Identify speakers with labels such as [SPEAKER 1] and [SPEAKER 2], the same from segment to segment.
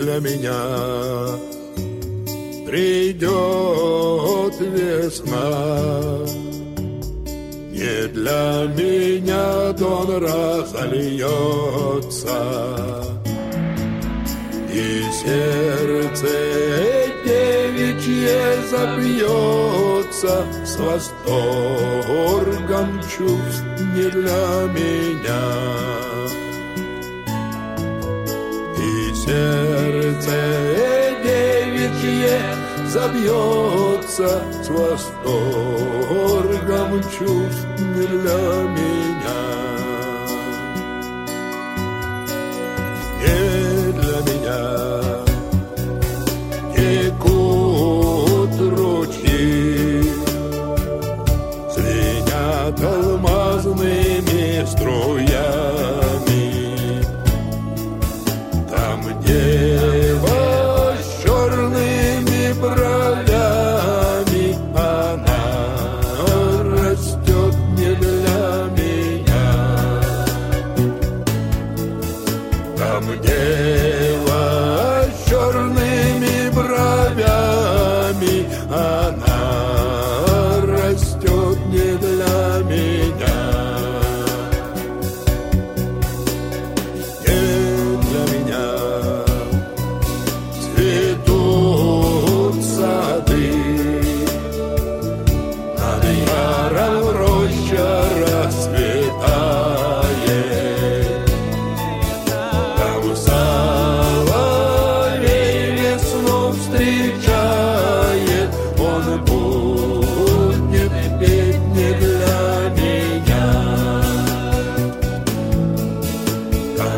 [SPEAKER 1] для меня придет весна. Не для меня дон разольется, и сердце девичье забьется с восторгом чувств не для меня. И сердце девичье забьется с восторгом чувств не для меня. Не для меня текут ручьи, звенят алмазными струями. Там дева с черными бровями, она растет не для меня. Там дева с черными бровями, она растет не для меня. Не для меня цветут сады, над яром роща расцветает. Там соловей весну встречает, он будет петь не для меня. Там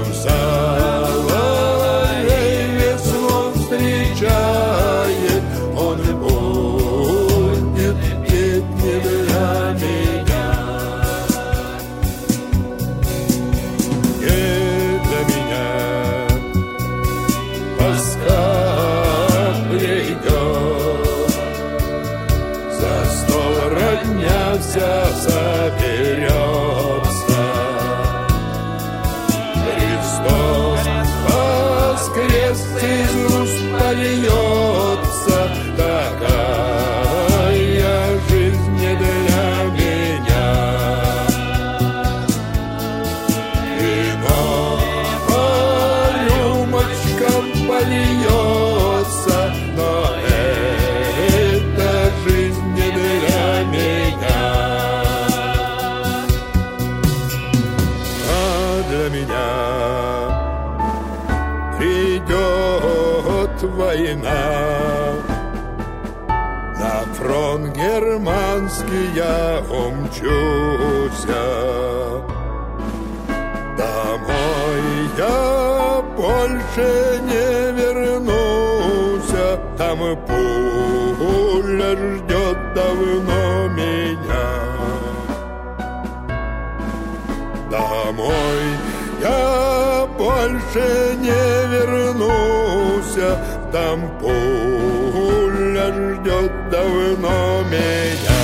[SPEAKER 1] соловей весну встречает, он будет петь не для меня. Не для меня тоска придет, за стол родня вся соберется. Христос воскрес, Иисус польется, такая жизнь не для меня. Вино по рюмочкам польется, но эта жизнь не для меня. А для меня придет война, на фронт германский я умчуся. Домой я больше не вернуся, там пуля ждет давно меня. Домой я больше не вернуся, там пуля ждет давно меня.